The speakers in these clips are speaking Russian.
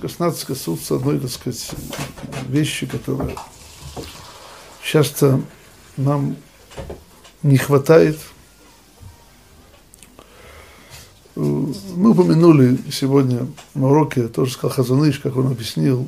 коснуться одной, так сказать, вещи, которая часто нам не хватает. Мы упомянули сегодня на уроке, тоже сказал Хазон Иш, как он объяснил,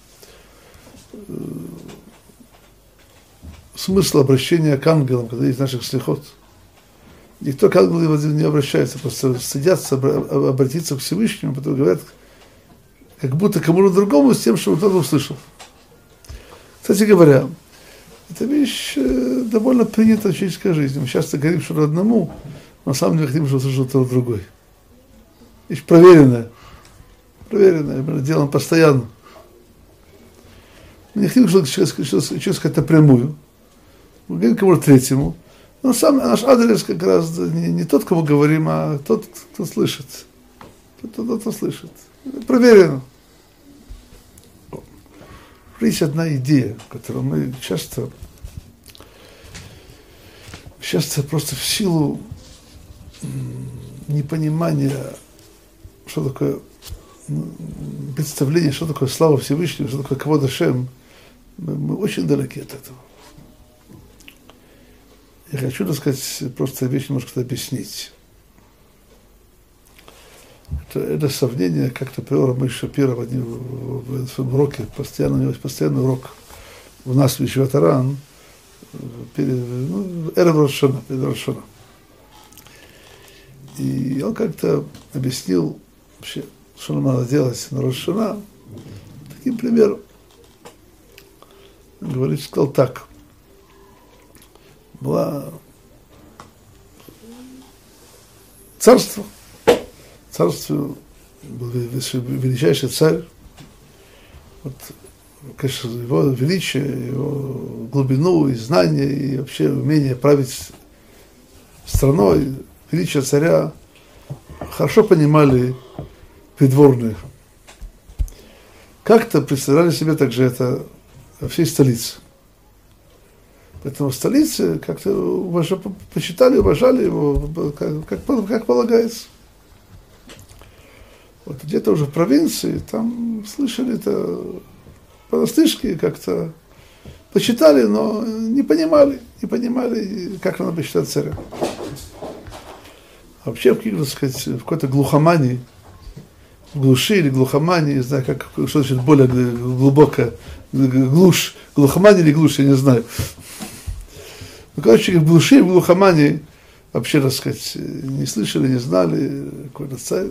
смысл обращения к ангелам, когда есть наших слихот. Никто к ангелам не обращается, просто стыдятся обратиться к Всевышнему, потому говорят, как будто кому-то другому с тем, чтобы кто-то услышал. Кстати говоря, эта вещь довольно принята в человеческой жизни. Мы часто говорим что-то одному, но на самом деле хотим, чтобы услышал кто-то другой. Вещь проверенная, мы делаем постоянно. Мы не хотим, чтобы человек сказать напрямую. Мы говорим кому-то третьему. Но сам наш адрес как раз не тот, кому говорим, а тот, кто слышит. Тот, кто слышит. Проверено. Есть одна идея, которую мы часто просто в силу непонимания, что такое представление, что такое слава Всевышнего, что такое кавод Ашем, мы очень далеки от этого. Я хочу, так сказать, просто вещь немножко объяснить. Это сравнение, как-то привел Рамей Шапира в своем уроке, у него есть постоянный урок у нас в Ешиват Аран, перед Рош Шана. И он как-то объяснил вообще, что нам надо делать на Рош Шана, таким примером. Он говорит, сказал так. Было царство был величайший царь, вот, конечно, его величие, его глубину и знание, и вообще умение править страной, величие царя хорошо понимали придворные. Как-то представляли себе также это во всей столице. Поэтому в столице как-то почитали, уважали его, как полагается. Вот где-то уже в провинции, там слышали это понаслышке, как-то почитали, но не понимали, как надо посчитать царя. А вообще, в какой-то глухомании, в глуши или глухомании, не знаю, что значит более глубокая, глухомания или глушь, я не знаю. Ну, короче, в глуши, в глухомании, вообще, так сказать, не слышали, не знали, какой-то царь,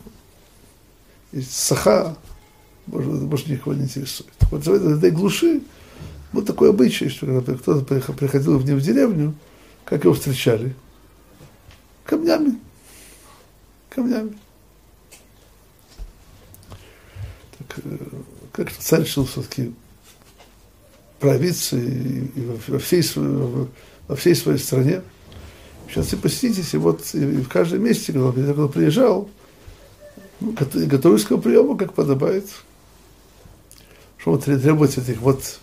саха, может, никого не интересует. Вот в этой глуши был такой обычай, что когда кто-то приходил в деревню, как его встречали? Камнями. Так, как-то царь решил все-таки проявиться и во всей своей стране. Сейчас и посетитесь, и вот и в каждом месте, когда он приезжал, готовились к приему, как подобает. Что вот требовать этих вот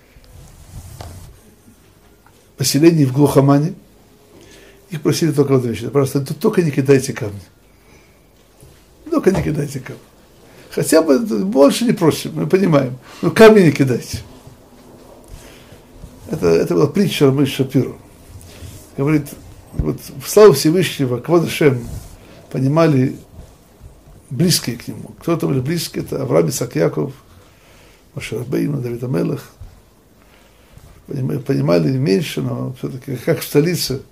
поселений в глухомане. Их просили только одну вещь. Просто только не кидайте камни. Только не кидайте камни. Хотя бы больше не просим, мы понимаем. Но камни не кидайте. Это была притча Рамей Шапира. Говорит, вот в славу Всевышнего, кавод Ашем, понимали близкие к нему. Кто-то были близкие, это Авраам, Ицхак, Яков, Моше Рабейну, Давид ха-Мелех. Понимали меньше, но все-таки, как в столице,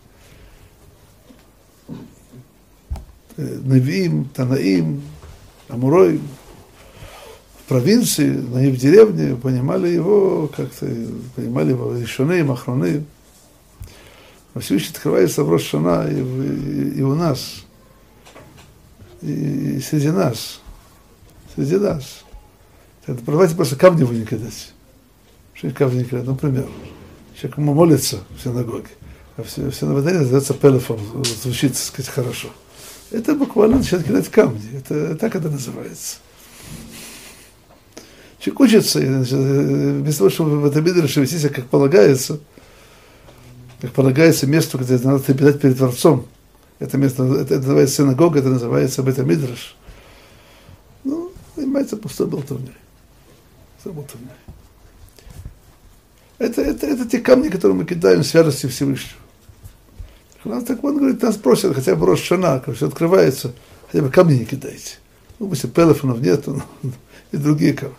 Невиим, Танаим, Амурой, в провинции, в деревне, понимали его, как-то, понимали его решеные, махроны. Но Всевышний открывается в Рош Шана и у нас, и среди нас. Давайте просто камни вы не кидать. Что камни не кидать? Например, человек молится в синагоге, а в синагоге называется пелефон, звучит, так сказать, хорошо. Это буквально начинает кидать камни. Это так это называется. Человек учится, вместо того, чтобы в этом мидреше вести себя как полагается месту, где надо трепетать перед Творцом. Это место, это называется синагога, это называется бет-мидреш. Ну, занимается пустой болтовней. Это те камни, которые мы кидаем в святости Всевышнего. Так он говорит, нас просят, хотя бы Рош Шана, когда все открывается, хотя бы камни не кидайте. Ну, если телефонов нету, и другие камни.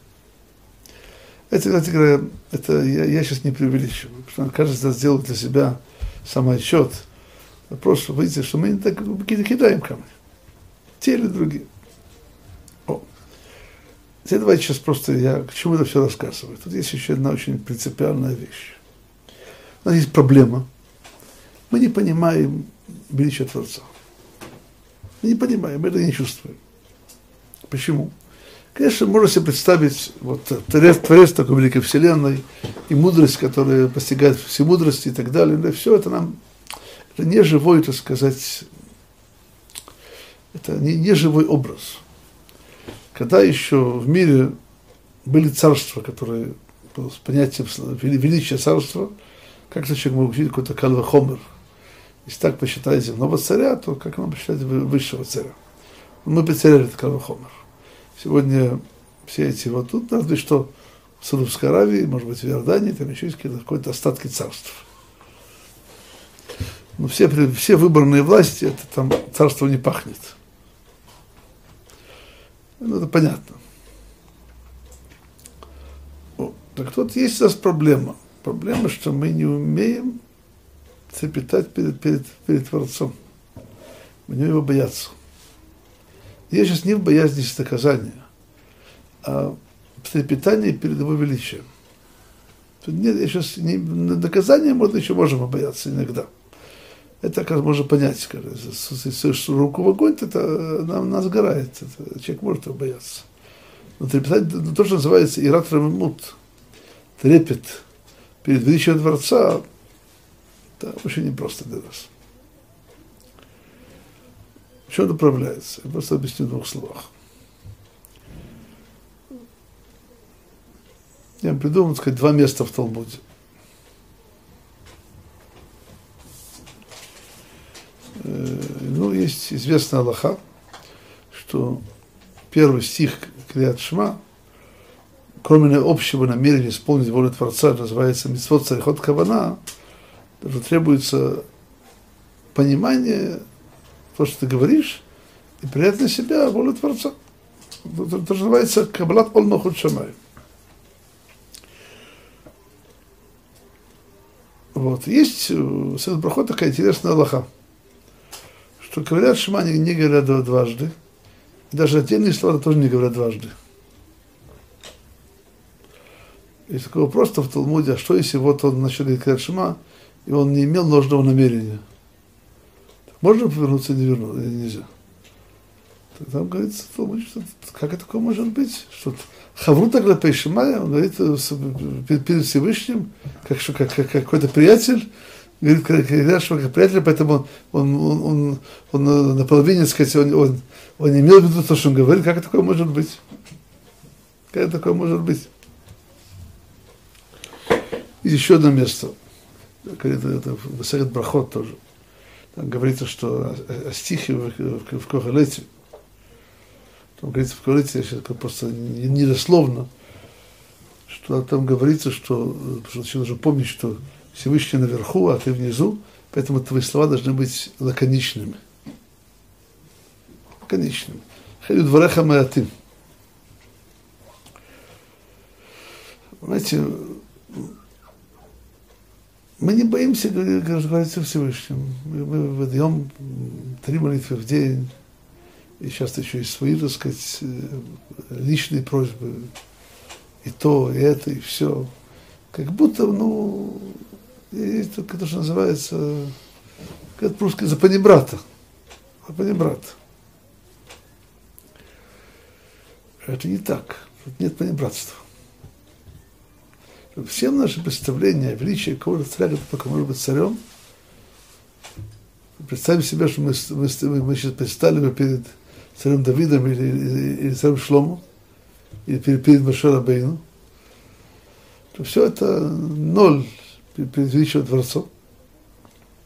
Это, кстати говоря, я сейчас не преувеличиваю, потому что каждый из нас делает для себя самоотчет. Просто выйти, что мы не так кидаем камни. Те или другие. Теперь давайте сейчас просто я к чему это все рассказываю. Тут есть еще одна очень принципиальная вещь. У нас есть проблема. Мы не понимаем величия Творца. Мы не понимаем, мы это не чувствуем. Почему? Конечно, можно себе представить вот, Творец такой великой вселенной и мудрость, которая постигает все мудрости и так далее. Но все это нам, это не живой, так сказать, это не живой образ. Когда еще в мире были царства, которые, с понятием величия царства, как-то человек мог увидеть какой-то кальвахомер. Если так посчитать земного царя, то как нам посчитать высшего царя? Мы потеряли этот кальвахомер. Сегодня все эти вот тут, разве что в Саудовской Аравии, может быть, в Иордании, там еще есть какие-то остатки царств. Но все выбранные власти, это там царство не пахнет. Ну, это понятно. Так вот, есть у нас проблема. Проблема, что мы не умеем трепетать перед Творцом. Мы не умеем его бояться. Я сейчас не в боязни наказания, а в трепетании перед его величием. Нет, я сейчас наказание еще можем бояться иногда. Это, как можно понять, если руку в огонь, это она сгорает, это, человек может его бояться. Но трепетать, то, что называется ират рамемут, трепет перед величием Творца, это очень непросто для нас. В чем это управляется? Я просто объясню в 2 словах. Я придумал, так сказать, 2 места в Талмуде. Ну, есть известная алаха, что первый стих Криат Шма, кроме общего намерения исполнить волю Творца, называется мицвот царихот кавана, даже требуется понимание, то, что ты говоришь, и принять на себя волю Творца. Это называется кабалат ол малхут шамаим. Вот. Есть в Седер Брахот такая интересная алаха, что говорят Шма не говорят дважды, и даже отдельные слова тоже не говорят дважды. Есть такой вопрос в Талмуде, а что если вот он начал говорить Шма, и он не имел ложного намерения? Можно повернуться или нельзя? Там говорится в Талмуде, что как это такое может быть? Что Хаврута Клапей Шимая, он говорит перед Всевышним, как какой-то приятель, говорит, как приятель, поэтому он наполовине, так сказать, он не имел в виду то, что он говорит. Как такое может быть? Как такое может быть? И еще одно место. Это в Седер Брахот тоже. Там говорится, что о стихе в Кохелете. Там говорится в Кохелете, я сейчас просто недословно, что там говорится, что нужно помнить, что Всевышний наверху, а ты внизу, поэтому твои слова должны быть лаконичными. Лаконичными. Хаю двореха маатим. Знаете, мы не боимся говорить со Всевышним. Мы выдаем 3 молитвы в день, и часто еще и свои, так сказать, личные просьбы, и то, и это, и все. Как будто, есть то, что называется, как по-русски, за панибрата. За панибрата. Это не так. Тут нет панибратства. Все наши представления о величии какого-то царя, кто только может быть царем, представим себе, что мы сейчас предстали бы перед царем Давидом или царем Шлому, или перед Моше Рабейну, то все это ноль перед величием Творцом.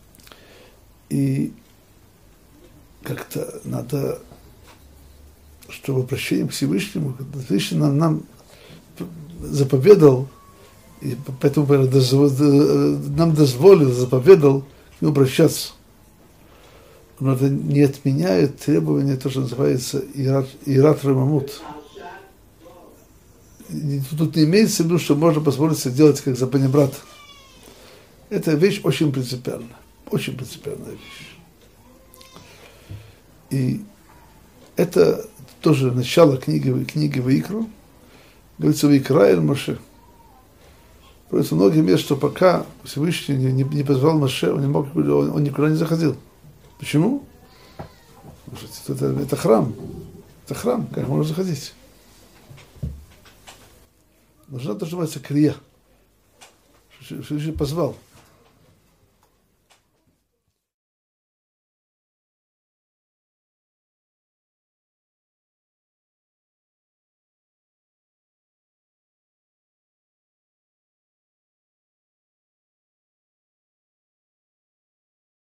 И как-то надо что обращением к Всевышнему, Всевышний нам заповедал, и поэтому нам дозволил, заповедал к нему обращаться. Но это не отменяет требования, то, что называется ират рамамут. Тут не имеется в виду, что можно позволить себе делать как западный брат. Это вещь очень принципиальная. Очень принципиальная вещь. И это тоже начало книги Ваикру. Говорится, Ваикра эль Моше. Говорится, многие мест, что пока Всевышний не позвал Моше, он никуда не заходил. Почему? Потому что это храм. Это храм, как можно заходить? Нужна то, что называется крия. Всевышний позвал.